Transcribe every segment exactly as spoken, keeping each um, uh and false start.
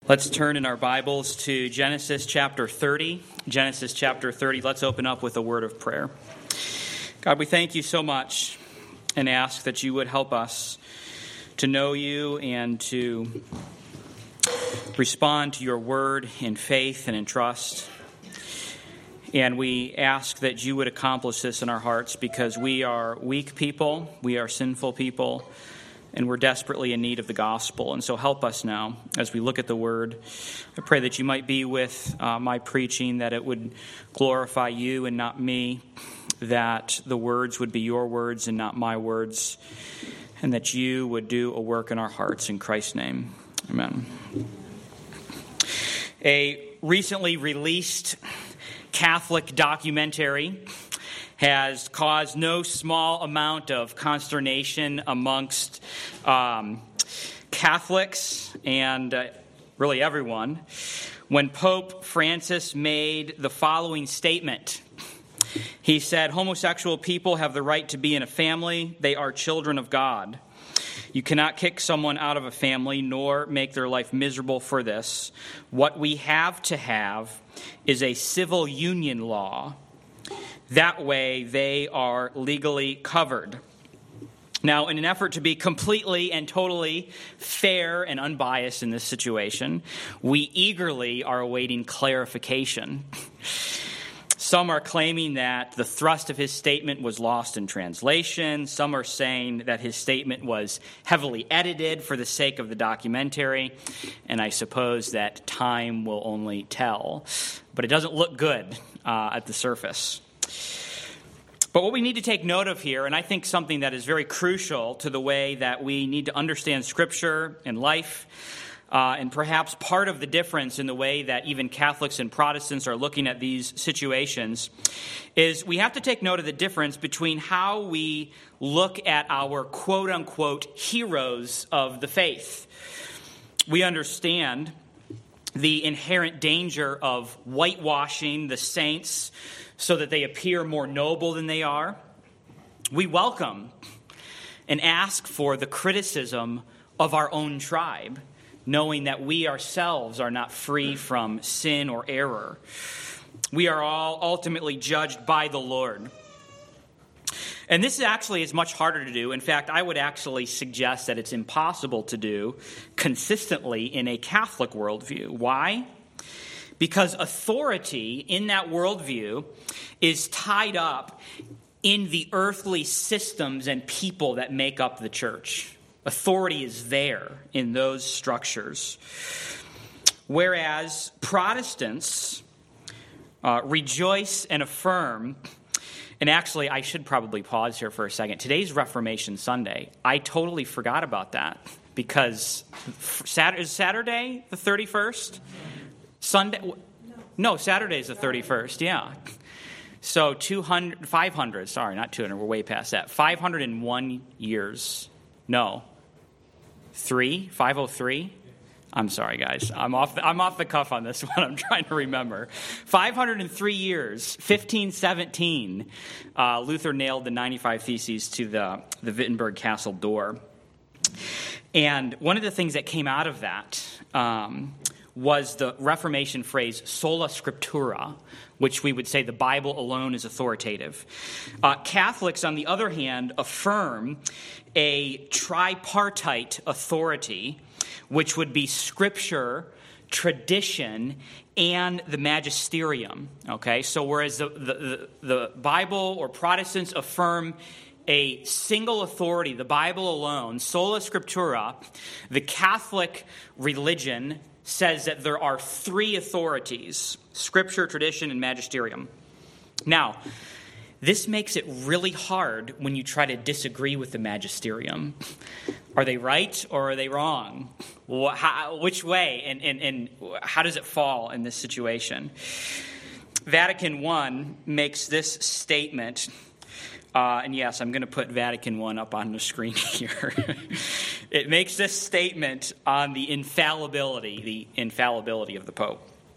Let's turn in our Bibles to Genesis chapter thirty. Genesis chapter thirty. Let's open up with a word of prayer. God, we thank you so much and ask that you would help us to know you and to respond to your word in faith and in trust. And we ask that you would accomplish this in our hearts because we are weak people, we are sinful people, and we're desperately in need of the gospel. And so help us now as we look at the word. I pray that you might be with uh, my preaching, that it would glorify you and not me, that the words would be your words and not my words, and that you would do a work in our hearts. In Christ's name, amen. A recently released Catholic documentary has caused no small amount of consternation amongst um, Catholics and uh, really everyone when Pope Francis made the following statement. He said, "Homosexual people have the right to be in a family. They are children of God. You cannot kick someone out of a family nor make their life miserable for this. What we have to have is a civil union law. That way, they are legally covered." Now, in an effort to be completely and totally fair and unbiased in this situation, we eagerly are awaiting clarification. Some are claiming that the thrust of his statement was lost in translation. Some are saying that his statement was heavily edited for the sake of the documentary. And I suppose that time will only tell. But it doesn't look good uh, at the surface. But what we need to take note of here, and I think something that is very crucial to the way that we need to understand Scripture and life, uh, and perhaps part of the difference in the way that even Catholics and Protestants are looking at these situations, is we have to take note of the difference between how we look at our quote-unquote heroes of the faith. We understand the inherent danger of whitewashing the saints so that they appear more noble than they are. We welcome and ask for the criticism of our own tribe, knowing that we ourselves are not free from sin or error. We are all ultimately judged by the Lord. And this actually is much harder to do. In fact, I would actually suggest that it's impossible to do consistently in a Catholic worldview. Why? Because authority in that worldview is tied up in the earthly systems and people that make up the church. Authority is there in those structures. Whereas Protestants uh, rejoice and affirm. And actually, I should probably pause here for a second. Today's Reformation Sunday. I totally forgot about that because Saturday, is Saturday the thirty-first? Sunday? No, Saturday is the thirty-first, yeah. So two hundred, five hundred, sorry, not two hundred, we're way past that. five hundred one years. No. Three? five oh three? I'm sorry, guys. I'm off the, I'm off the cuff on this one. I'm trying to remember. five hundred three years, fifteen seventeen, uh, Luther nailed the ninety-five Theses to the, the Wittenberg Castle door. And one of the things that came out of that um, was the Reformation phrase sola scriptura, which we would say the Bible alone is authoritative. Uh, Catholics, on the other hand, affirm a tripartite authority, which would be Scripture, tradition, and the magisterium. Okay, so whereas the, the, the Bible or Protestants affirm a single authority, the Bible alone, sola scriptura, the Catholic religion says that there are three authorities: Scripture, tradition, and magisterium. Now, this makes it really hard when you try to disagree with the magisterium. Are they right or are they wrong? How, which way? And, and, and how does it fall in this situation? Vatican One makes this statement. Uh, and yes, I'm going to put Vatican One up on the screen here. It makes this statement on the infallibility, the infallibility of the Pope.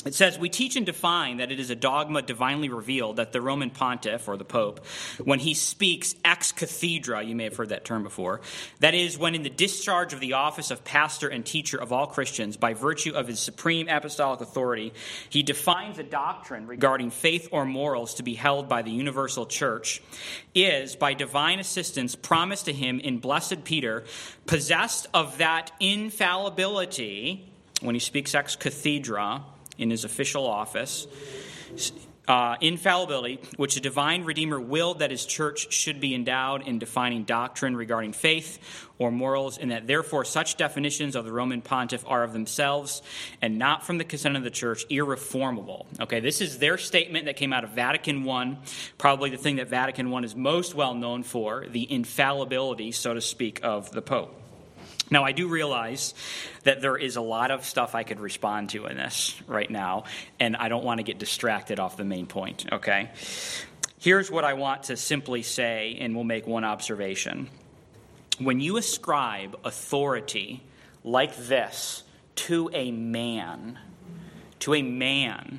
It says, we teach and define that it is a dogma divinely revealed that the Roman pontiff, or the pope, when he speaks ex cathedra, you may have heard that term before, that is, when in the discharge of the office of pastor and teacher of all Christians, by virtue of his supreme apostolic authority, he defines a doctrine regarding faith or morals to be held by the universal church, is, by divine assistance promised to him in blessed Peter, possessed of that infallibility, when he speaks ex cathedra, in his official office, uh, infallibility, which the divine Redeemer willed that his church should be endowed in defining doctrine regarding faith or morals, and that therefore such definitions of the Roman pontiff are of themselves and not from the consent of the church irreformable. Okay, this is their statement that came out of Vatican I, probably the thing that Vatican I is most well known for, the infallibility, so to speak, of the Pope. Now, I do realize that there is a lot of stuff I could respond to in this right now, and I don't want to get distracted off the main point, okay? Here's what I want to simply say, and we'll make one observation. When you ascribe authority like this to a man, to a man,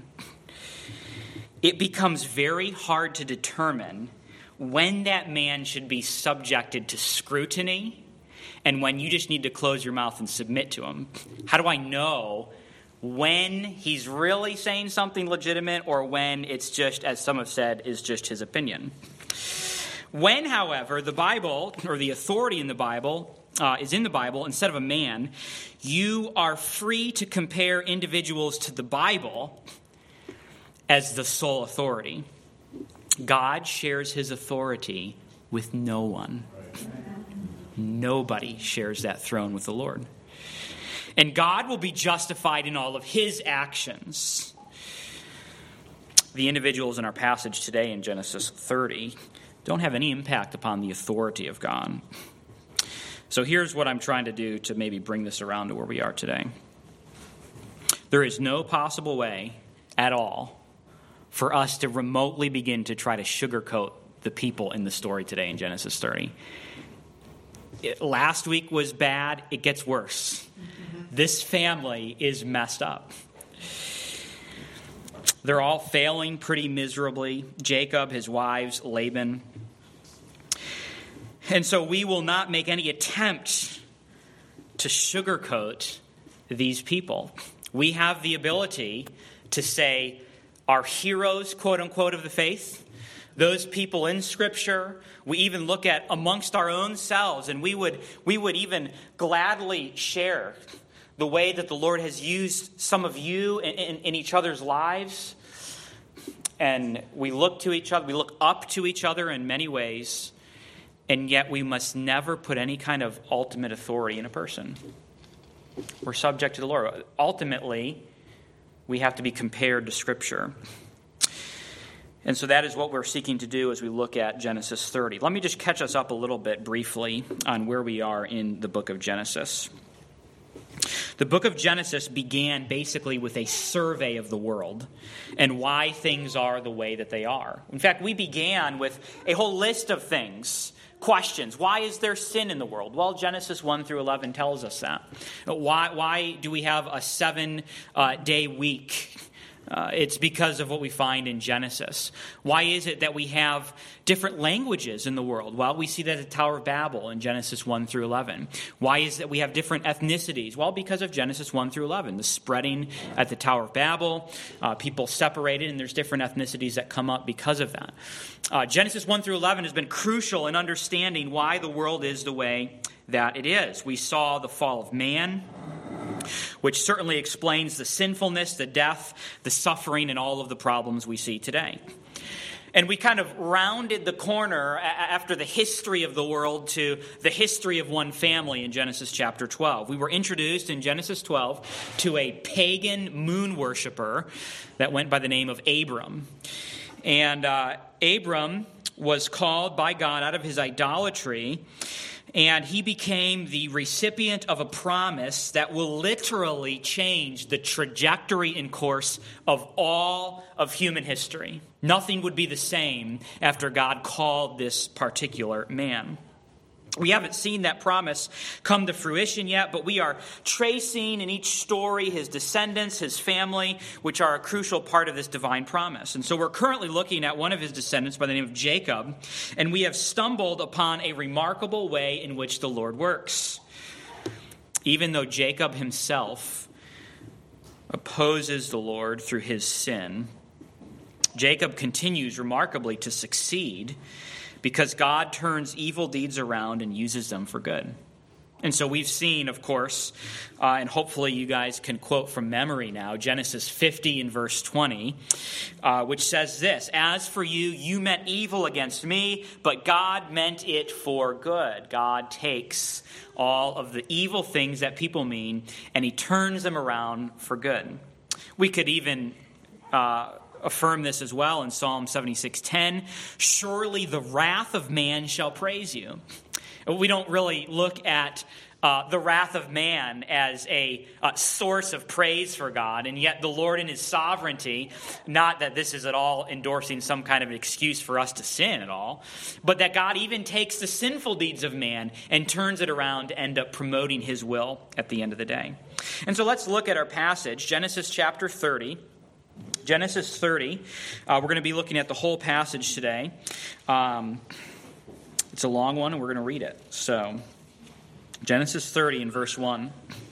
it becomes very hard to determine when that man should be subjected to scrutiny and when you just need to close your mouth and submit to him. How do I know when he's really saying something legitimate or when it's just, as some have said, is just his opinion? When, however, the Bible, or the authority in the Bible, uh, is in the Bible instead of a man, you are free to compare individuals to the Bible as the sole authority. God shares his authority with no one. Nobody shares that throne with the Lord. And God will be justified in all of his actions. The individuals in our passage today in Genesis thirty don't have any impact upon the authority of God. So here's what I'm trying to do to maybe bring this around to where we are today. There is no possible way at all for us to remotely begin to try to sugarcoat the people in the story today in Genesis thirty. It, last week was bad. It gets worse. Mm-hmm. This family is messed up. They're all failing pretty miserably. Jacob, his wives, Laban. And so we will not make any attempt to sugarcoat these people. We have the ability to say our heroes, quote unquote, of the faith, those people in Scripture, we even look at amongst our own selves, and we would we would even gladly share the way that the Lord has used some of you in, in, in each other's lives. And we look to each other, we look up to each other in many ways, and yet we must never put any kind of ultimate authority in a person. We're subject to the Lord. Ultimately, we have to be compared to Scripture. And so that is what we're seeking to do as we look at Genesis thirty. Let me just catch us up a little bit briefly on where we are in the book of Genesis. The book of Genesis began basically with a survey of the world and why things are the way that they are. In fact, we began with a whole list of things, questions. Why is there sin in the world? Well, Genesis one through eleven tells us that. Why, why do we have a seven-day week? Uh, it's because of what we find in Genesis. Why is it that we have different languages in the world? Well, we see that at the Tower of Babel in Genesis one through eleven. Why is it that we have different ethnicities? Well, because of Genesis one through eleven. The spreading at the Tower of Babel, uh, people separated, and there's different ethnicities that come up because of that. Uh, Genesis one through eleven has been crucial in understanding why the world is the way that it is. We saw the fall of man, which certainly explains the sinfulness, the death, the suffering, and all of the problems we see today. And we kind of rounded the corner after the history of the world to the history of one family in Genesis chapter twelve. We were introduced in Genesis twelve to a pagan moon worshiper that went by the name of Abram. And uh, Abram was called by God out of his idolatry, and he became the recipient of a promise that will literally change the trajectory and course of all of human history. Nothing would be the same after God called this particular man. We haven't seen that promise come to fruition yet, but we are tracing in each story his descendants, his family, which are a crucial part of this divine promise. And so we're currently looking at one of his descendants by the name of Jacob, and we have stumbled upon a remarkable way in which the Lord works. Even though Jacob himself opposes the Lord through his sin, Jacob continues remarkably to succeed because God turns evil deeds around and uses them for good. And so we've seen, of course, uh, and hopefully you guys can quote from memory now, Genesis fifty and verse twenty, uh, which says this, "As for you, you meant evil against me, but God meant it for good." God takes all of the evil things that people mean, and he turns them around for good. We could even Uh, affirm this as well in Psalm seventy-six ten. "Surely the wrath of man shall praise you." We don't really look at uh, the wrath of man as a uh, source of praise for God, and yet the Lord in his sovereignty, not that this is at all endorsing some kind of excuse for us to sin at all, but that God even takes the sinful deeds of man and turns it around to end up promoting his will at the end of the day. And so let's look at our passage, Genesis chapter thirty. Genesis thirty, uh, we're going to be looking at the whole passage today. Um, it's a long one, and we're going to read it. So, Genesis thirty in verse one.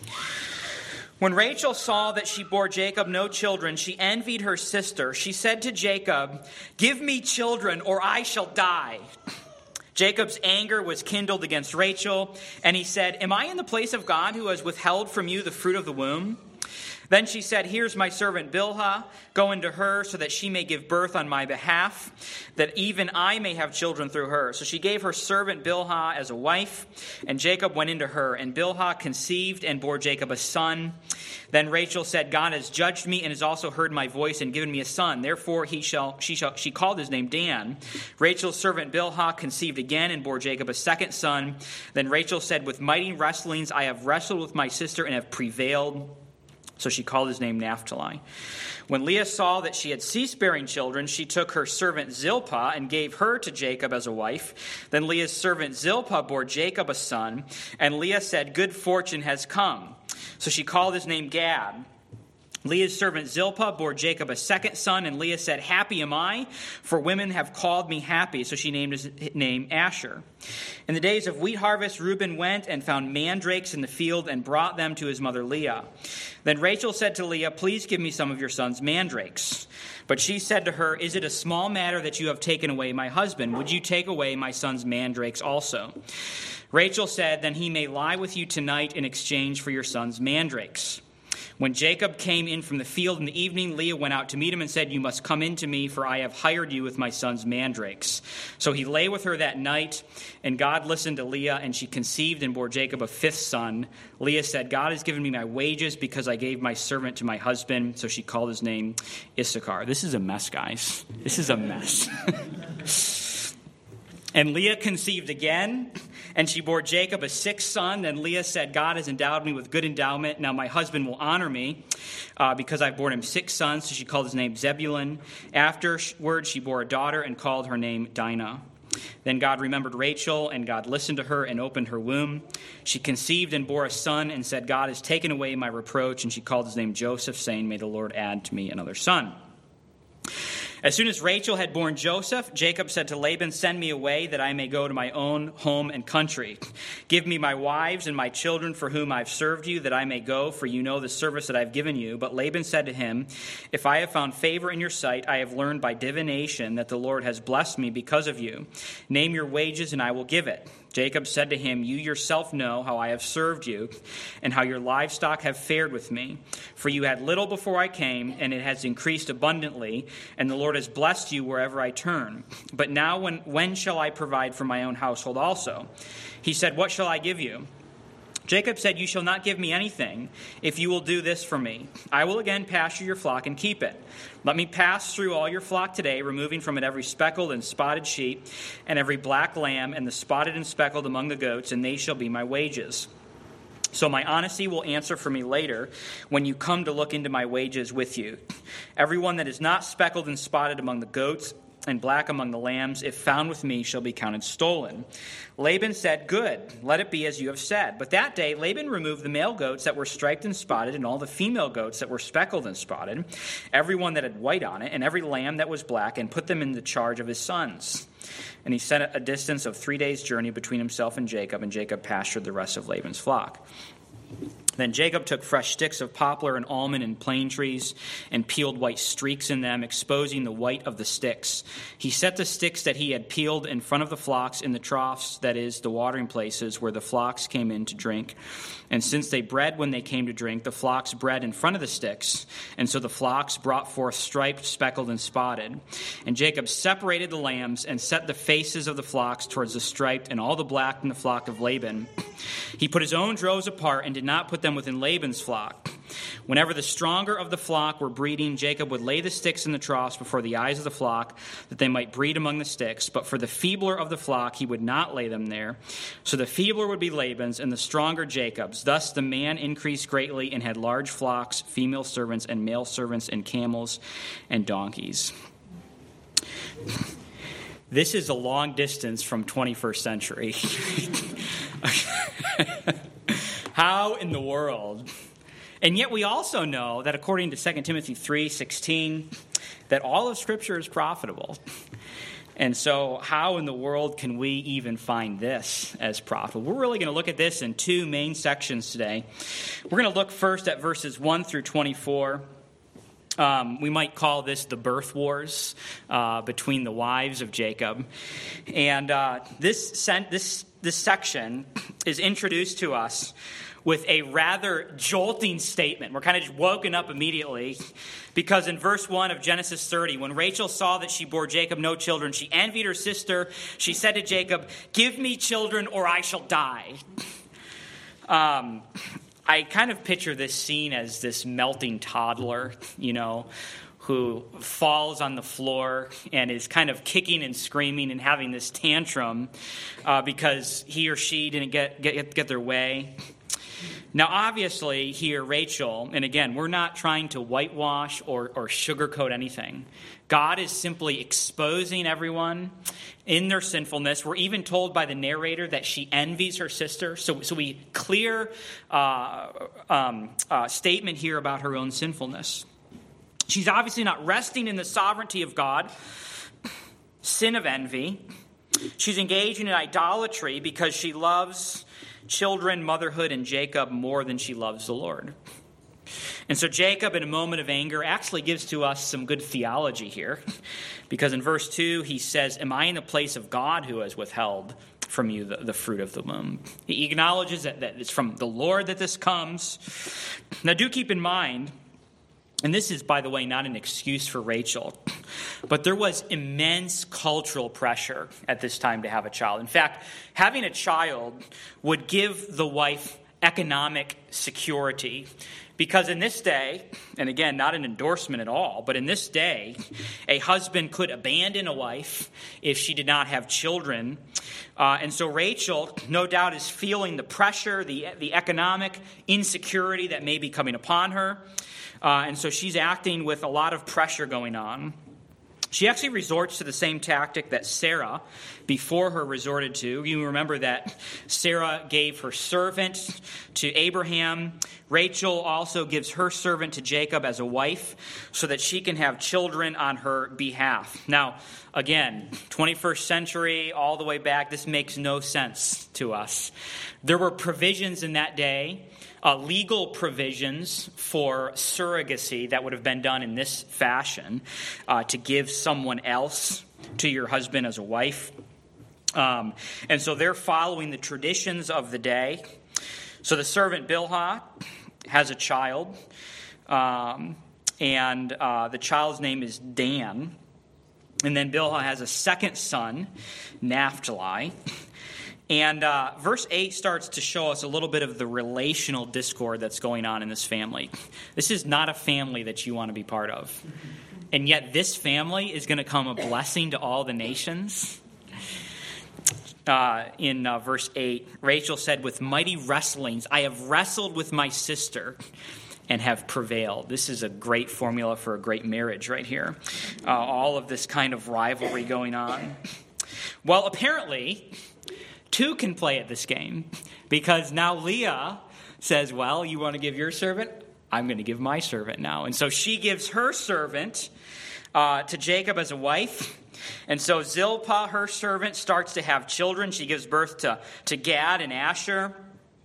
"When Rachel saw that she bore Jacob no children, she envied her sister. She said to Jacob, 'Give me children, or I shall die.' Jacob's anger was kindled against Rachel, and he said, 'Am I in the place of God who has withheld from you the fruit of the womb?' Then she said, 'Here's my servant Bilhah. Go into her so that she may give birth on my behalf, that even I may have children through her.' So she gave her servant Bilhah as a wife, and Jacob went into her. And Bilhah conceived and bore Jacob a son. Then Rachel said, 'God has judged me and has also heard my voice and given me a son. Therefore he shall, she shall, she called his name Dan.' Rachel's servant Bilhah conceived again and bore Jacob a second son. Then Rachel said, 'With mighty wrestlings I have wrestled with my sister and have prevailed.' So she called his name Naphtali. When Leah saw that she had ceased bearing children, she took her servant Zilpah and gave her to Jacob as a wife. Then Leah's servant Zilpah bore Jacob a son, and Leah said, 'Good fortune has come.' So she called his name Gad. Leah's servant Zilpah bore Jacob a second son, and Leah said, 'Happy am I, for women have called me happy.' So she named his name Asher. In the days of wheat harvest, Reuben went and found mandrakes in the field and brought them to his mother Leah. Then Rachel said to Leah, 'Please give me some of your son's mandrakes.' But she said to her, 'Is it a small matter that you have taken away my husband? Would you take away my son's mandrakes also?' Rachel said, 'Then he may lie with you tonight in exchange for your son's mandrakes.' When Jacob came in from the field in the evening, Leah went out to meet him and said, 'You must come in to me, for I have hired you with my son's mandrakes.' So he lay with her that night, and God listened to Leah, and she conceived and bore Jacob a fifth son. Leah said, 'God has given me my wages because I gave my servant to my husband.' So she called his name Issachar." This is a mess, guys. This is a mess. "And Leah conceived again, and she bore Jacob a sixth son. Then Leah said, 'God has endowed me with good endowment. Now my husband will honor me uh, because I've borne him six sons.' So she called his name Zebulun. Afterward, she bore a daughter and called her name Dinah. Then God remembered Rachel, and God listened to her and opened her womb. She conceived and bore a son and said, 'God has taken away my reproach.' And she called his name Joseph, saying, 'May the Lord add to me another son.' As soon as Rachel had borne Joseph, Jacob said to Laban, 'Send me away that I may go to my own home and country. Give me my wives and my children for whom I've served you, that I may go, for you know the service that I've given you.' But Laban said to him, 'If I have found favor in your sight, I have learned by divination that the Lord has blessed me because of you. Name your wages and I will give it.' Jacob said to him, 'You yourself know how I have served you and how your livestock have fared with me. For you had little before I came, and it has increased abundantly, and the Lord has blessed you wherever I turn. But now when, when shall I provide for my own household also?' He said, 'What shall I give you?' Jacob said, 'You shall not give me anything if you will do this for me. I will again pasture your flock and keep it. Let me pass through all your flock today, removing from it every speckled and spotted sheep and every black lamb and the spotted and speckled among the goats, and they shall be my wages. So my honesty will answer for me later when you come to look into my wages with you. Everyone that is not speckled and spotted among the goats and black among the lambs, if found with me, shall be counted stolen. Laban said, good, let it be as you have said. But that day Laban removed the male goats that were striped and spotted, and all the female goats that were speckled and spotted, every one that had white on it, and every lamb that was black, and put them in the charge of his sons. And he set a distance of three days' journey between himself and Jacob, and Jacob pastured the rest of Laban's flock. Then Jacob took fresh sticks of poplar and almond and plane trees and peeled white streaks in them, exposing the white of the sticks. He set the sticks that he had peeled in front of the flocks in the troughs, that is, the watering places where the flocks came in to drink. And since they bred when they came to drink, the flocks bred in front of the sticks. And so the flocks brought forth striped, speckled, and spotted. And Jacob separated the lambs and set the faces of the flocks towards the striped and all the black in the flock of Laban. He put his own droves apart and did not put them within Laban's flock. Whenever the stronger of the flock were breeding, Jacob would lay the sticks in the troughs before the eyes of the flock, that they might breed among the sticks. But for the feebler of the flock, he would not lay them there. So the feebler would be Laban's, and the stronger Jacob's. Thus the man increased greatly and had large flocks, female servants and male servants, and camels and donkeys. This is a long distance from twenty-first century. How in the world? And yet we also know that according to Second Timothy three sixteen, that all of Scripture is profitable. And so how in the world can we even find this as profitable? We're really going to look at this in two main sections today. We're going to look first at verses one through twenty-four. Um, we might call this the birth wars uh, between the wives of Jacob. And uh, this, sen- this, this section is introduced to us with a rather jolting statement. We're kind of just woken up immediately because in verse one of Genesis thirty, when Rachel saw that she bore Jacob no children, she envied her sister. She said to Jacob, "Give me children or I shall die." Um, I kind of picture this scene as this melting toddler, you know, who falls on the floor and is kind of kicking and screaming and having this tantrum uh, because he or she didn't get, get, get their way. Now, obviously, here, Rachel, and again, we're not trying to whitewash or, or sugarcoat anything. God is simply exposing everyone in their sinfulness. We're even told by the narrator that she envies her sister. So, so we clear uh, um, uh, statement here about her own sinfulness. She's obviously not resting in the sovereignty of God. Sin of envy. She's engaged in idolatry because she loves children, motherhood, and Jacob more than she loves the Lord. And so Jacob, in a moment of anger, actually gives to us some good theology here. Because in verse two, he says, "Am I in the place of God who has withheld from you the, the fruit of the womb?" He acknowledges that, that it's from the Lord that this comes. Now do keep in mind, and this is, by the way, not an excuse for Rachel, but there was immense cultural pressure at this time to have a child. In fact, having a child would give the wife economic security. Because in this day, and again, not an endorsement at all, but in this day, a husband could abandon a wife if she did not have children. Uh, and so Rachel, no doubt, is feeling the pressure, the, the economic insecurity that may be coming upon her. Uh, and so she's acting with a lot of pressure going on. She actually resorts to the same tactic that Sarah before her resorted to. You remember that Sarah gave her servant to Abraham. Rachel also gives her servant to Jacob as a wife so that she can have children on her behalf. Now, again, twenty-first century, all the way back, this makes no sense to us. There were provisions in that day, Uh, legal provisions for surrogacy that would have been done in this fashion, uh, to give someone else to your husband as a wife. Um, and so they're following the traditions of the day. So the servant Bilhah has a child, um, and uh, the child's name is Dan. And then Bilhah has a second son, Naphtali. And uh, verse eight starts to show us a little bit of the relational discord that's going on in this family. This is not a family that you want to be part of. And yet this family is going to come a blessing to all the nations. Uh, in uh, verse eight, Rachel said, "With mighty wrestlings, I have wrestled with my sister, and have prevailed. This is a great formula for a great marriage right here. Uh, all of this kind of rivalry going on. Well, apparently, two can play at this game, because now Leah says, well, you want to give your servant? I'm going to give my servant now. And so she gives her servant uh, to Jacob as a wife. And so Zilpah, her servant, starts to have children. She gives birth to, to Gad and Asher.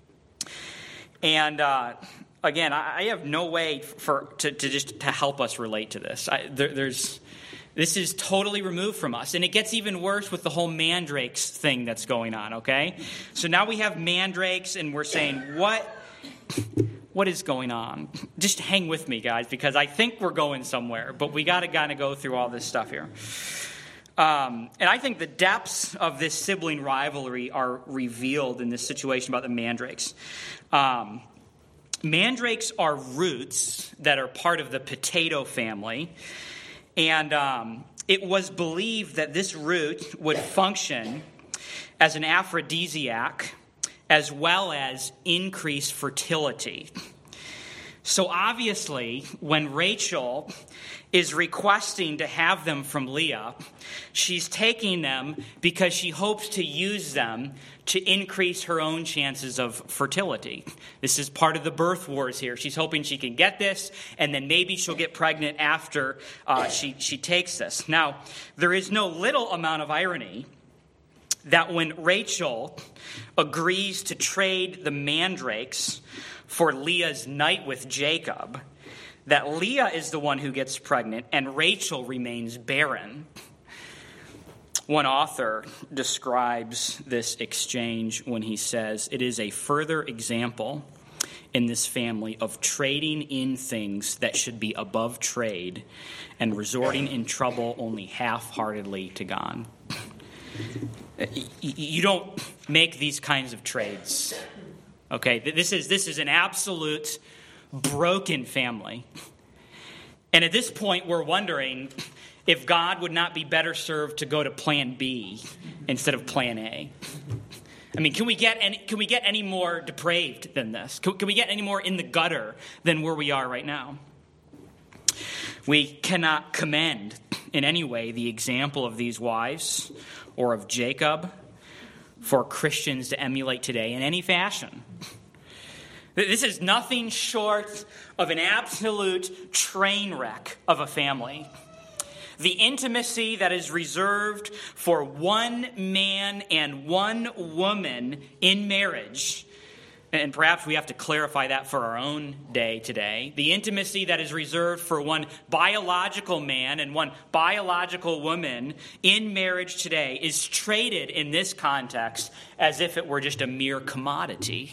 And uh, again, I have no way for to, to just to help us relate to this. I, there, there's this is totally removed from us, and it gets even worse with the whole mandrakes thing that's going on. Okay, so now we have mandrakes, and we're saying what what is going on? Just hang with me, guys, because I think we're going somewhere, but we got to kind of go through all this stuff here. Um, and I think the depths of this sibling rivalry are revealed in this situation about the mandrakes. Um, mandrakes are roots that are part of the potato family. And um, it was believed that this root would function as an aphrodisiac as well as increase fertility. So obviously, when Rachel is requesting to have them from Leah, she's taking them because she hopes to use them to increase her own chances of fertility. This is part of the birth wars here. She's hoping she can get this, and then maybe she'll get pregnant after uh, she, she takes this. Now, there is no little amount of irony that when Rachel agrees to trade the mandrakes for Leah's night with Jacob, that Leah is the one who gets pregnant and Rachel remains barren. One author describes this exchange when he says, it is a further example in this family of trading in things that should be above trade and resorting in trouble only half-heartedly to God. You don't make these kinds of trades. Okay, this is this is an absolute broken family. And at this point, we're wondering if God would not be better served to go to plan B instead of plan A. I mean, can we get any, can we get any more depraved than this? Can, can we get any more in the gutter than where we are right now? We cannot commend in any way the example of these wives or of Jacob for Christians to emulate today in any fashion. This is nothing short of an absolute train wreck of a family. The intimacy that is reserved for one man and one woman in marriage, and perhaps we have to clarify that for our own day today. The intimacy that is reserved for one biological man and one biological woman in marriage today is traded in this context as if it were just a mere commodity.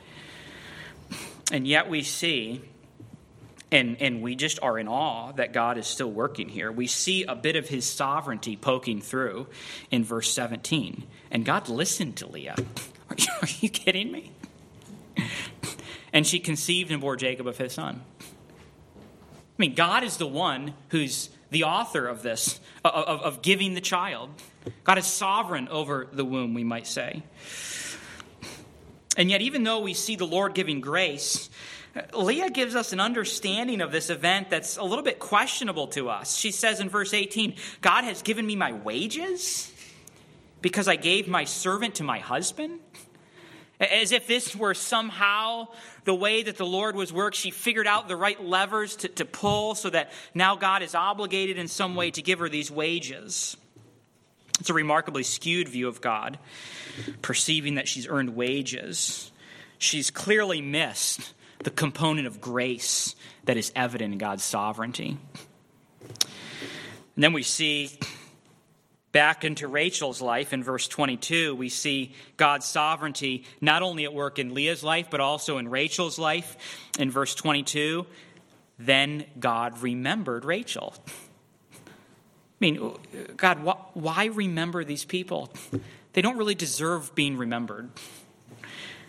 And yet we see, and, and we just are in awe that God is still working here. We see a bit of his sovereignty poking through in verse seventeen. And God listened to Leah. Are you, are you kidding me? And she conceived and bore Jacob of his son. I mean, God is the one who's the author of this, of, of giving the child. God is sovereign over the womb, we might say. And yet, even though we see the Lord giving grace, Leah gives us an understanding of this event that's a little bit questionable to us. She says in verse eighteen, God has given me my wages because I gave my servant to my husband. As if this were somehow the way that the Lord was working. She figured out the right levers to, to pull so that now God is obligated in some way to give her these wages. It's a remarkably skewed view of God, perceiving that she's earned wages. She's clearly missed the component of grace that is evident in God's sovereignty. And then we see back into Rachel's life in verse twenty-two, we see God's sovereignty not only at work in Leah's life, but also in Rachel's life. In verse twenty-two, then God remembered Rachel. I mean, God, why remember these people? They don't really deserve being remembered.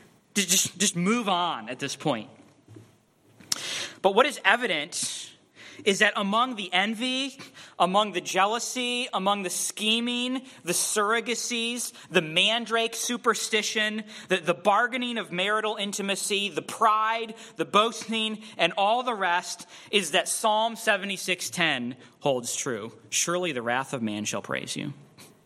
Just, just move on at this point. But what is evident is that among the envy, among the jealousy, among the scheming, the surrogacies, the mandrake superstition, the, the bargaining of marital intimacy, the pride, the boasting, and all the rest, is that Psalm seventy-six ten holds true. Surely the wrath of man shall praise you.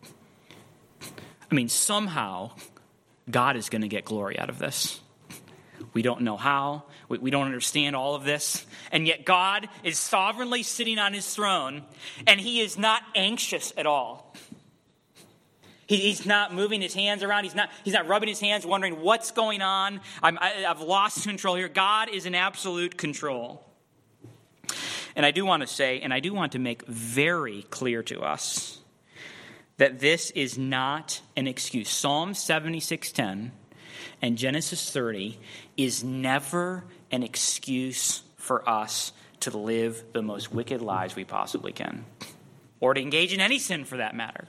I mean, somehow God is going to get glory out of this. We don't know how. We, we don't understand all of this. And yet God is sovereignly sitting on his throne, and he is not anxious at all. He, he's not moving his hands around. He's not, he's not rubbing his hands, wondering what's going on. I'm, I, I've lost control here. God is in absolute control. And I do want to say, and I do want to make very clear to us, that this is not an excuse. Psalm seventy-six ten and Genesis thirty is never an excuse for us to live the most wicked lives we possibly can, or to engage in any sin for that matter.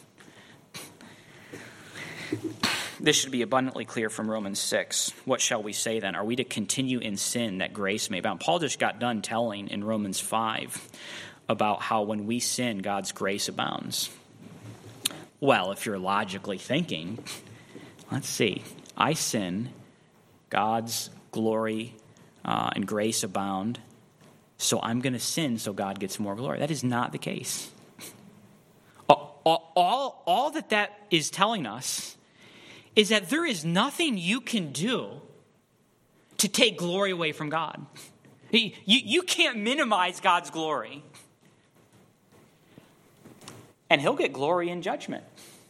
This should be abundantly clear from Romans six. What shall we say then? Are we to continue in sin that grace may abound? Paul just got done telling in Romans five about how when we sin, God's grace abounds. Well, if you're logically thinking, let's see, I sin, God's glory uh, and grace abound, so I'm going to sin so God gets more glory. That is not the case. All, all, all that that is telling us is that there is nothing you can do to take glory away from God. You, you can't minimize God's glory. And he'll get glory in judgment.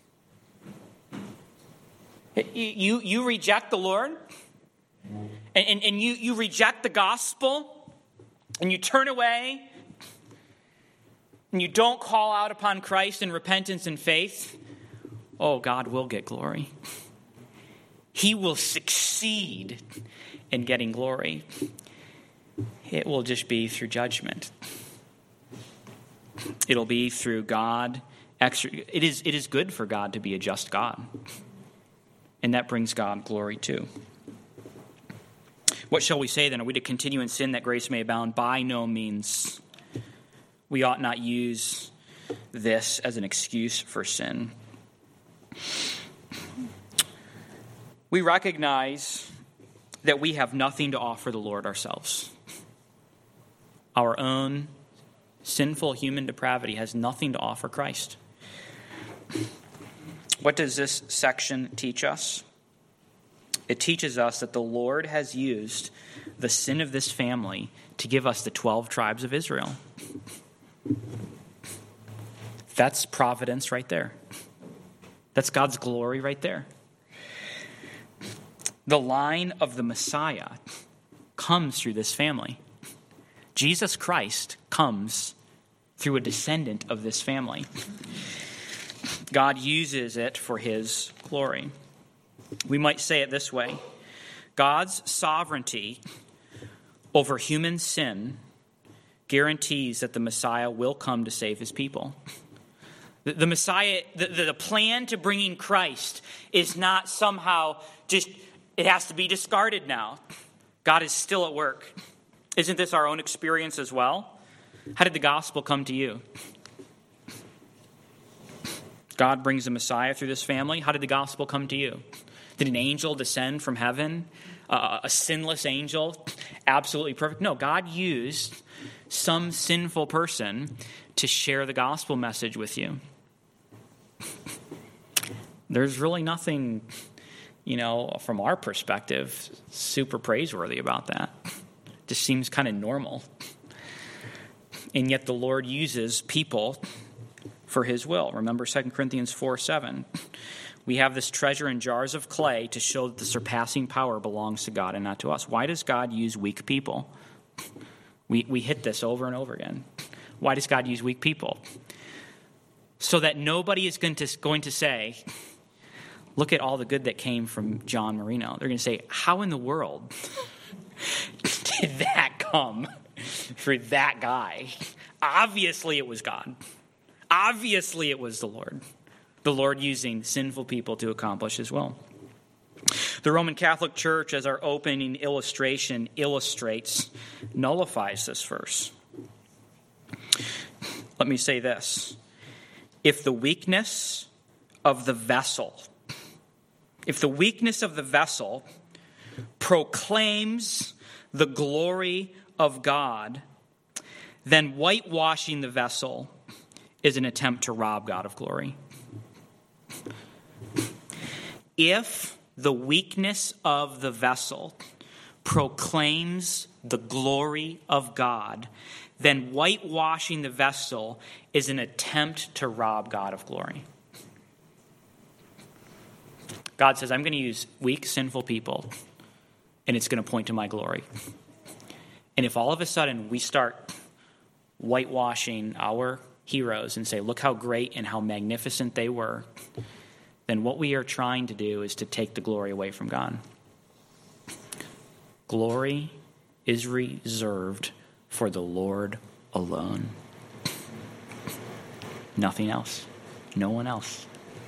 You, you reject the Lord, and, and, and you, you reject the gospel, and you turn away, and you don't call out upon Christ in repentance and faith, oh, God will get glory. He will succeed in getting glory. It will just be through judgment. It'll be through God. It is, it is good for God to be a just God. And that brings God glory too. What shall we say then? Are we to continue in sin that grace may abound? By no means. We ought not use this as an excuse for sin. We recognize that we have nothing to offer the Lord ourselves. Our own sinful human depravity has nothing to offer Christ. What does this section teach us? It teaches us that the Lord has used the sin of this family to give us the twelve tribes of Israel. That's providence right there. That's God's glory right there. The line of the Messiah comes through this family. Jesus Christ comes through a descendant of this family. God uses it for his glory. We might say it this way. God's sovereignty over human sin guarantees that the Messiah will come to save his people. The, the Messiah, the, the plan to bringing Christ is not somehow just, it has to be discarded now. God is still at work. Isn't this our own experience as well? How did the gospel come to you? God brings the Messiah through this family. How did the gospel come to you? Did an angel descend from heaven? Uh, a sinless angel? Absolutely perfect? No, God used some sinful person to share the gospel message with you. There's really nothing, you know, from our perspective, super praiseworthy about that. It just seems kind of normal. And yet the Lord uses people for his will. Remember Second Corinthians four seven. We have this treasure in jars of clay to show that the surpassing power belongs to God and not to us. Why does God use weak people? We, we hit this over and over again. Why does God use weak people? So that nobody is going to, going to say, look at all the good that came from John Marino. They're going to say, how in the world did that come for that guy? Obviously it was God. Obviously it was the Lord. The Lord using sinful people to accomplish his will. The Roman Catholic Church, as our opening illustration illustrates, nullifies this verse. let me say this. If the weakness of the vessel, if the weakness of the vessel proclaims the glory of God, then whitewashing the vessel is an attempt to rob God of glory. If the weakness of the vessel proclaims the glory of God, then whitewashing the vessel is an attempt to rob God of glory. God says, I'm going to use weak, sinful people, and it's going to point to my glory. And if all of a sudden we start whitewashing our heroes and say, look how great and how magnificent they were, then what we are trying to do is to take the glory away from God. Glory is reserved for the Lord alone. Nothing else. No one else.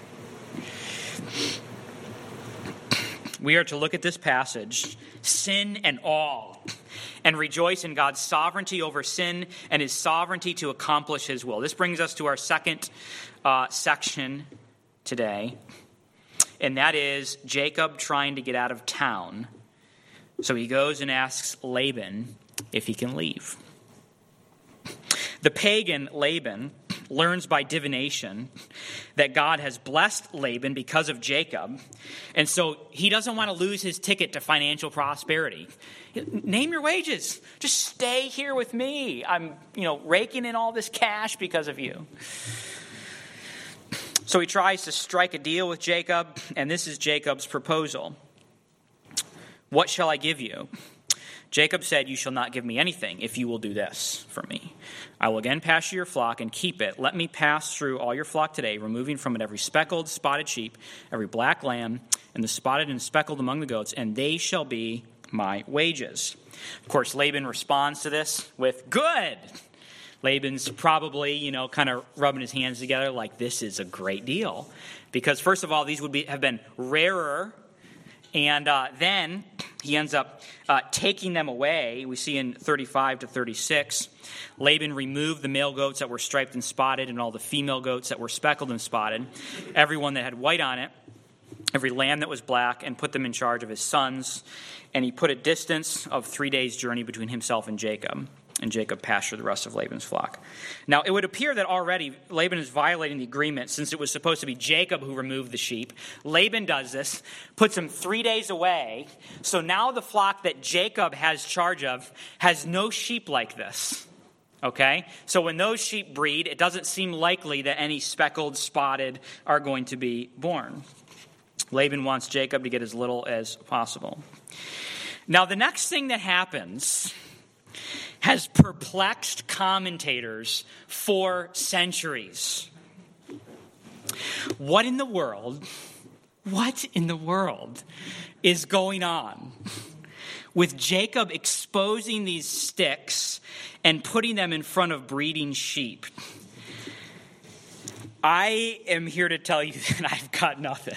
We are to look at this passage, sin and all, and rejoice in God's sovereignty over sin and his sovereignty to accomplish his will. This brings us to our second uh, section today, and that is Jacob trying to get out of town. So he goes and asks Laban if he can leave. The pagan Laban learns by divination that God has blessed Laban because of Jacob, and so he doesn't want to lose his ticket to financial prosperity. Name your wages. Just stay here with me. I'm, you know, raking in all this cash because of you. So he tries to strike a deal with Jacob, and this is Jacob's proposal. What shall I give you? Jacob said, you shall not give me anything if you will do this for me. I will again pasture your flock and keep it. Let me pass through all your flock today, removing from it every speckled, spotted sheep, every black lamb, and the spotted and speckled among the goats, and they shall be my wages. Of course, Laban responds to this with, good. Laban's probably, you know, kind of rubbing his hands together like this is a great deal. Because first of all, these would be have been rarer. And uh, then he ends up uh, taking them away. We see in thirty-five to thirty-six, Laban removed the male goats that were striped and spotted and all the female goats that were speckled and spotted, every one that had white on it, every lamb that was black, and put them in charge of his sons. And he put a distance of three days' journey between himself and Jacob. And Jacob pastured the rest of Laban's flock. Now, it would appear that already Laban is violating the agreement since it was supposed to be Jacob who removed the sheep. Laban does this, puts them three days away. So now the flock that Jacob has charge of has no sheep like this. Okay? So when those sheep breed, it doesn't seem likely that any speckled, spotted are going to be born. Laban wants Jacob to get as little as possible. Now, the next thing that happens has perplexed commentators for centuries. What in the world, what in the world is going on with Jacob exposing these sticks and putting them in front of breeding sheep? I am here to tell you that I've got nothing.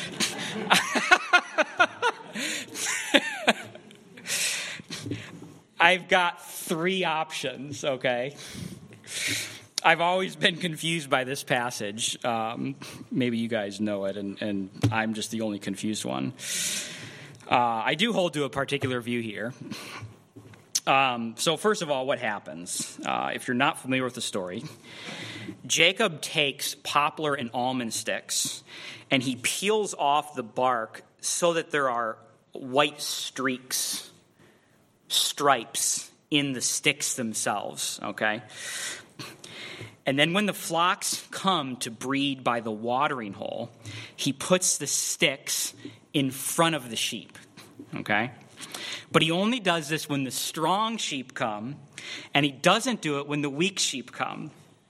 I've got three options, okay? I've always been confused by this passage. Um, maybe you guys know it, and, and I'm just the only confused one. Uh, I do hold to a particular view here. Um, so first of all, what happens? Uh, if you're not familiar with the story, Jacob takes poplar and almond sticks, and he peels off the bark so that there are white streaks, stripes in the sticks themselves, okay? And then when the flocks come to breed by the watering hole, he puts the sticks in front of the sheep, okay? But he only does this when the strong sheep come, and he doesn't do it when the weak sheep come.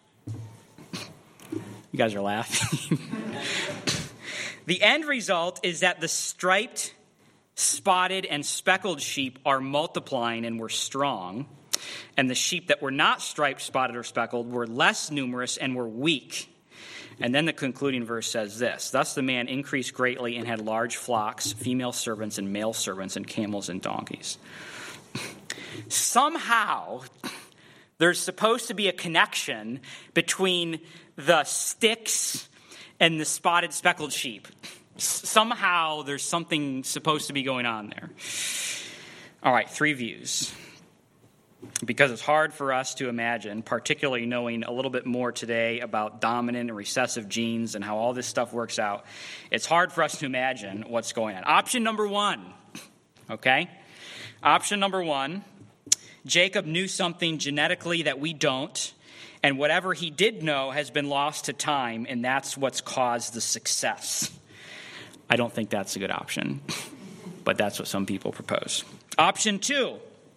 You guys are laughing. The end result is that the striped, spotted, and speckled sheep are multiplying and were strong, and the sheep that were not striped, spotted, or speckled were less numerous and were weak. And then the concluding verse says this: thus the man increased greatly and had large flocks, female servants and male servants, and camels and donkeys. Somehow, there's supposed to be a connection between the sticks and the spotted speckled sheep. Somehow there's something supposed to be going on there. All right, three views. Because it's hard for us to imagine, particularly knowing a little bit more today about dominant and recessive genes and how all this stuff works out, it's hard for us to imagine what's going on. Option number one, okay? Option number one, Jacob knew something genetically that we don't, and whatever he did know has been lost to time, and that's what's caused the success. I don't think that's a good option, but that's what some people propose. Option two,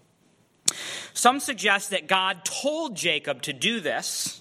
some suggest that God told Jacob to do this,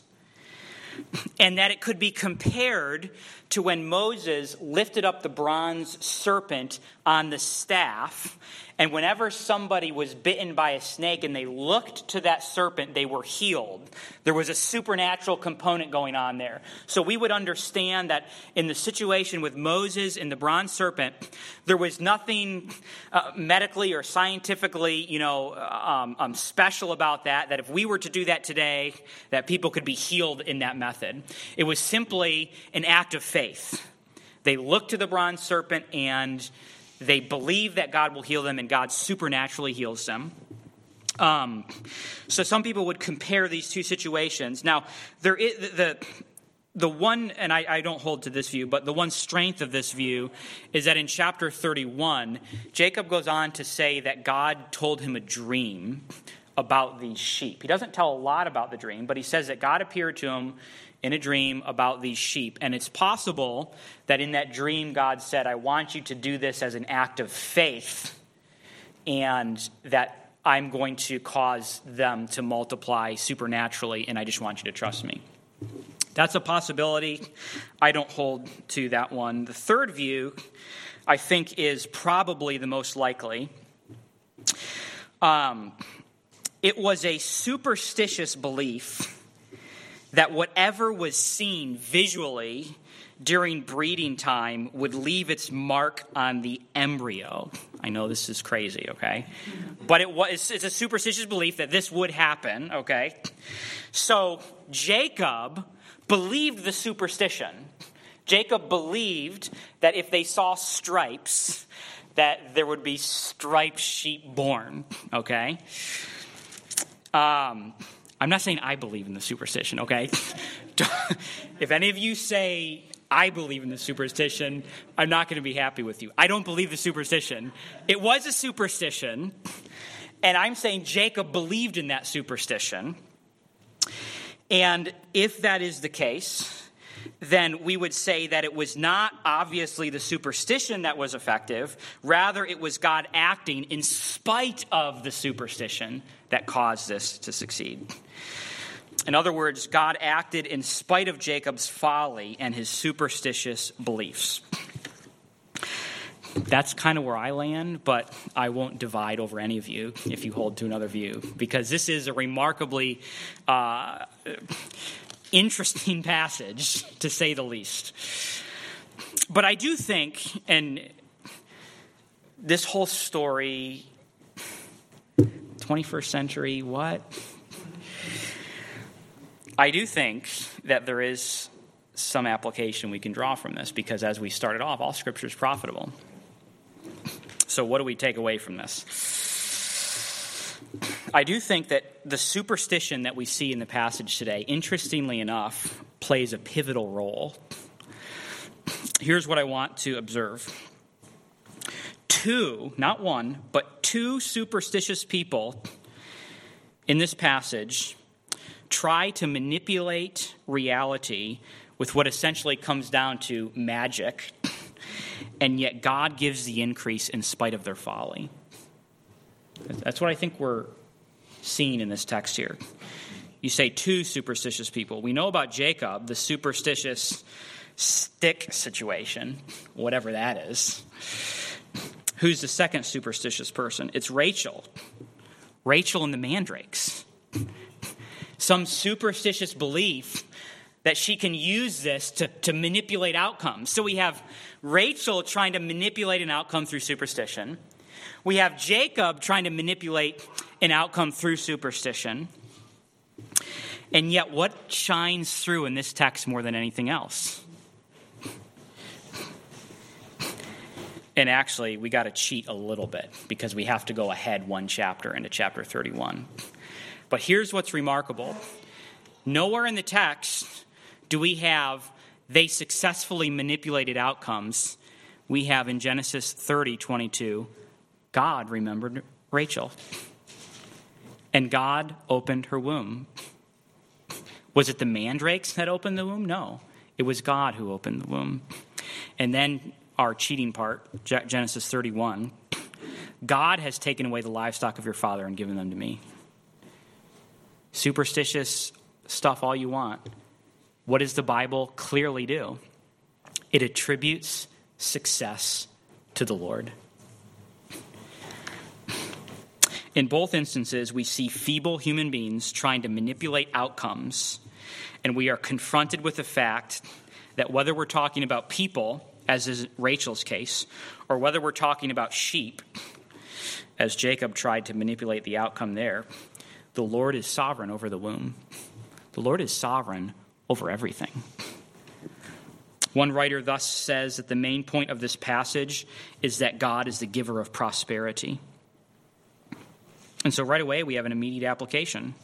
and that it could be compared to when Moses lifted up the bronze serpent on the staff, and whenever somebody was bitten by a snake and they looked to that serpent, they were healed. There was a supernatural component going on there. So we would understand that in the situation with Moses and the bronze serpent, there was nothing uh, medically or scientifically, you know, um, um, special about that, that if we were to do that today, that people could be healed in that method. It was simply an act of faith. They looked to the bronze serpent and they believe that God will heal them, and God supernaturally heals them. Um, so some people would compare these two situations. Now, there is the the one, and I, I don't hold to this view, but the one strength of this view is that in chapter thirty-one, Jacob goes on to say that God told him a dream about these sheep. He doesn't tell a lot about the dream, but he says that God appeared to him in a dream about these sheep. And it's possible that in that dream, God said, I want you to do this as an act of faith, and that I'm going to cause them to multiply supernaturally, and I just want you to trust me. That's a possibility. I don't hold to that one. The third view, I think, is probably the most likely. Um, it was a superstitious belief that whatever was seen visually during breeding time would leave its mark on the embryo. I know this is crazy, okay? But it was, it's a superstitious belief that this would happen, okay? So Jacob believed the superstition. Jacob believed that if they saw stripes, that there would be striped sheep born, okay? Um... I'm not saying I believe in the superstition, okay? If any of you say, I believe in the superstition, I'm not going to be happy with you. I don't believe the superstition. It was a superstition, and I'm saying Jacob believed in that superstition. And if that is the case, then we would say that it was not obviously the superstition that was effective. Rather, it was God acting in spite of the superstition that caused this to succeed. In other words, God acted in spite of Jacob's folly and his superstitious beliefs. That's kind of where I land, but I won't divide over any of you if you hold to another view, because this is a remarkably uh, interesting passage, to say the least. But I do think, and this whole story, twenty-first century, what? I do think that there is some application we can draw from this, because as we started off, all Scripture is profitable. So what do we take away from this? I do think that the superstition that we see in the passage today, interestingly enough, plays a pivotal role. Here's what I want to observe. Two, not one, but two superstitious people in this passage try to manipulate reality with what essentially comes down to magic, and yet God gives the increase in spite of their folly. That's what I think we're seeing in this text here. You say two superstitious people. We know about Jacob, the superstitious stick situation, whatever that is. Who's the second superstitious person? It's Rachel. Rachel and the mandrakes. Some superstitious belief that she can use this to, to manipulate outcomes. So we have Rachel trying to manipulate an outcome through superstition. We have Jacob trying to manipulate an outcome through superstition. And yet, what shines through in this text more than anything else? And actually, we got to cheat a little bit because we have to go ahead one chapter into chapter thirty-one. But here's what's remarkable. Nowhere in the text do we have they successfully manipulated outcomes. We have in Genesis thirty twenty-two, God remembered Rachel. And God opened her womb. Was it the mandrakes that opened the womb? No. It was God who opened the womb. And then our cheating part, Genesis thirty-one, God has taken away the livestock of your father and given them to me. Superstitious stuff all you want. What does the Bible clearly do? It attributes success to the Lord. In both instances, we see feeble human beings trying to manipulate outcomes, and we are confronted with the fact that whether we're talking about people, as is Rachel's case, or whether we're talking about sheep, as Jacob tried to manipulate the outcome there, the Lord is sovereign over the womb. The Lord is sovereign over everything. One writer thus says that the main point of this passage is that God is the giver of prosperity. And so right away we have an immediate application.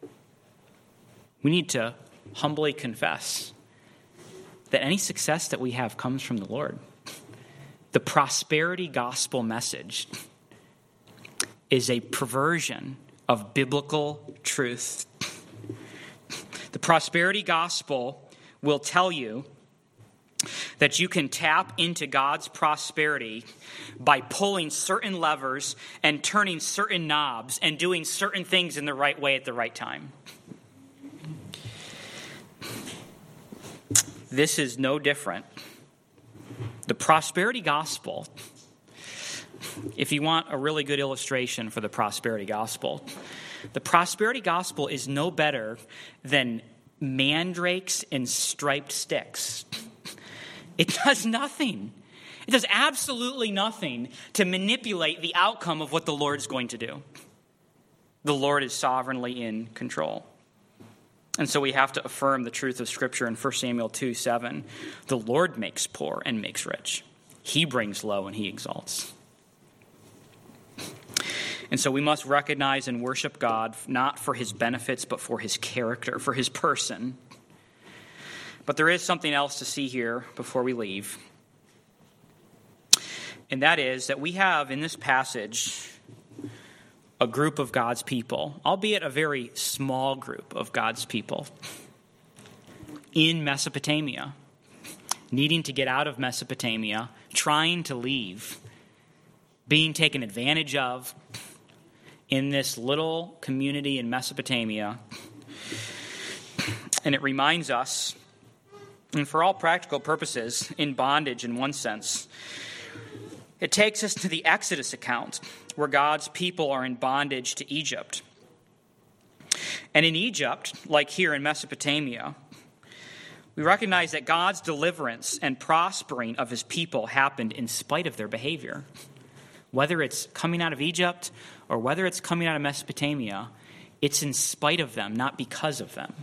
We need to humbly confess that any success that we have comes from the Lord. The prosperity gospel message is a perversion of biblical truth. The prosperity gospel will tell you that you can tap into God's prosperity by pulling certain levers and turning certain knobs and doing certain things in the right way at the right time. This is no different. The prosperity gospel, if you want a really good illustration for the prosperity gospel, the prosperity gospel is no better than mandrakes and striped sticks. It does nothing. It does absolutely nothing to manipulate the outcome of what the Lord's going to do. The Lord is sovereignly in control. And so we have to affirm the truth of Scripture in First Samuel two seven. The Lord makes poor and makes rich. He brings low and he exalts. And so we must recognize and worship God not for his benefits, but for his character, for his person. But there is something else to see here before we leave. And that is that we have in this passage a group of God's people, albeit a very small group of God's people, in Mesopotamia, needing to get out of Mesopotamia, trying to leave, being taken advantage of in this little community in Mesopotamia. And it reminds us, and for all practical purposes, in bondage in one sense, it takes us to the Exodus account where God's people are in bondage to Egypt. And in Egypt, like here in Mesopotamia, we recognize that God's deliverance and prospering of his people happened in spite of their behavior. Whether it's coming out of Egypt or whether it's coming out of Mesopotamia, it's in spite of them, not because of them.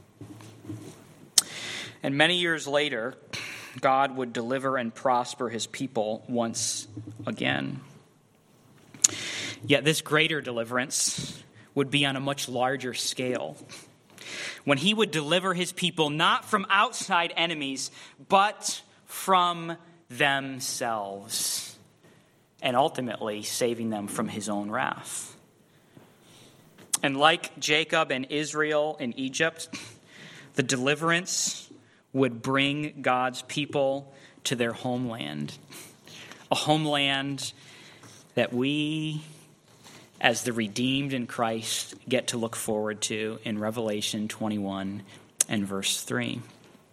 And many years later, God would deliver and prosper his people once again. Yet this greater deliverance would be on a much larger scale, when he would deliver his people not from outside enemies, but from themselves, and ultimately saving them from his own wrath. And like Jacob and Israel in Egypt, the deliverance would bring God's people to their homeland, a homeland that we, as the redeemed in Christ, get to look forward to in Revelation twenty-one and verse three.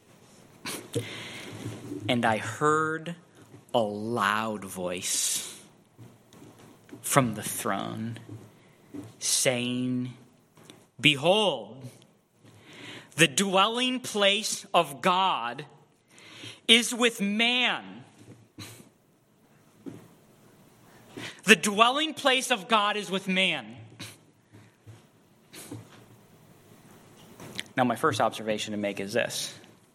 And I heard a loud voice from the throne saying, "Behold, the dwelling place of God is with man." The dwelling place of God is with man. Now, my first observation to make is this.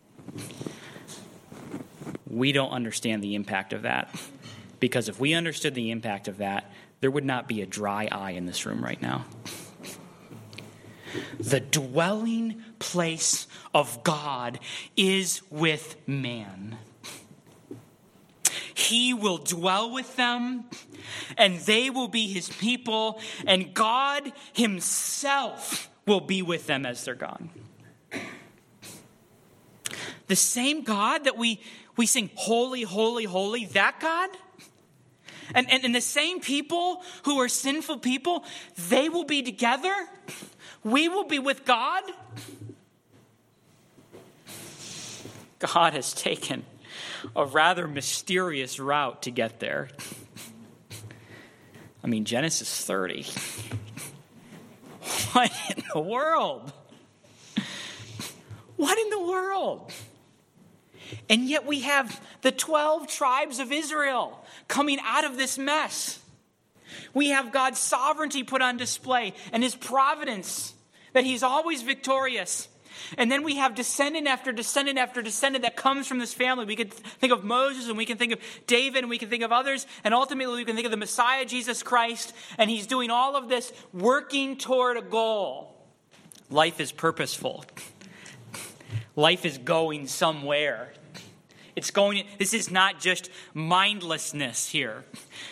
We don't understand the impact of that. Because if we understood the impact of that, there would not be a dry eye in this room right now. The dwelling place of God is with man. He will dwell with them, and they will be his people, and God himself will be with them as their God. The same God that we, we sing, holy, holy, holy, that God? And, and, and the same people who are sinful people, they will be together. We will be with God. God has taken a rather mysterious route to get there. I mean, Genesis thirty. What in the world? What in the world? And yet we have the twelve tribes of Israel coming out of this mess. We have God's sovereignty put on display and his providence, that he's always victorious. And then we have descendant after descendant after descendant that comes from this family. We could think of Moses, and we can think of David, and we can think of others. And ultimately we can think of the Messiah, Jesus Christ. And he's doing all of this working toward a goal. Life is purposeful. Life is going somewhere. It's going, this is not just mindlessness here.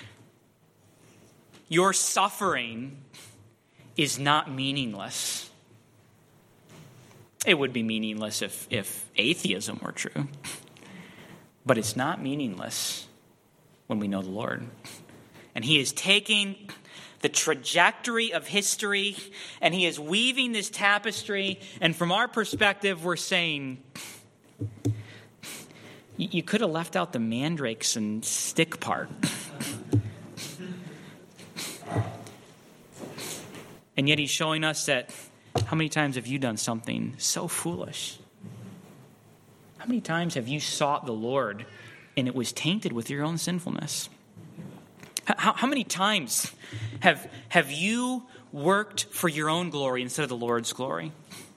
Your suffering is not meaningless. It would be meaningless if, if atheism were true. But it's not meaningless when we know the Lord. And he is taking the trajectory of history, and he is weaving this tapestry. And from our perspective, we're saying, you could have left out the mandrakes and stick part. And yet he's showing us that, how many times have you done something so foolish? How many times have you sought the Lord and it was tainted with your own sinfulness? How, how many times have, have you worked for your own glory instead of the Lord's glory?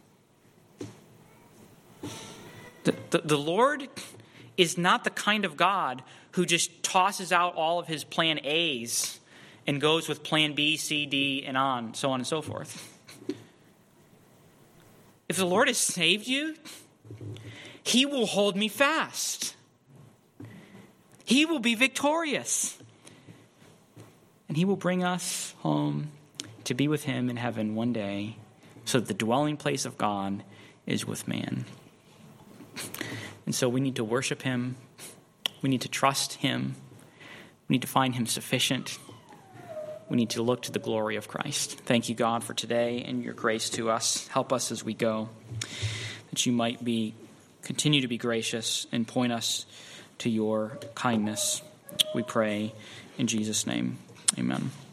The, the, the Lord is not the kind of God who just tosses out all of his plan A's and goes with plan B, C, D, and on, so on and so forth. If the Lord has saved you, he will hold me fast. He will be victorious. And he will bring us home to be with him in heaven one day, so that the dwelling place of God is with man. And so we need to worship him. We need to trust him. We need to find him sufficient. We need to look to the glory of Christ. Thank you, God, for today and your grace to us. Help us as we go, that you might be continue to be gracious and point us to your kindness. We pray in Jesus' name. Amen.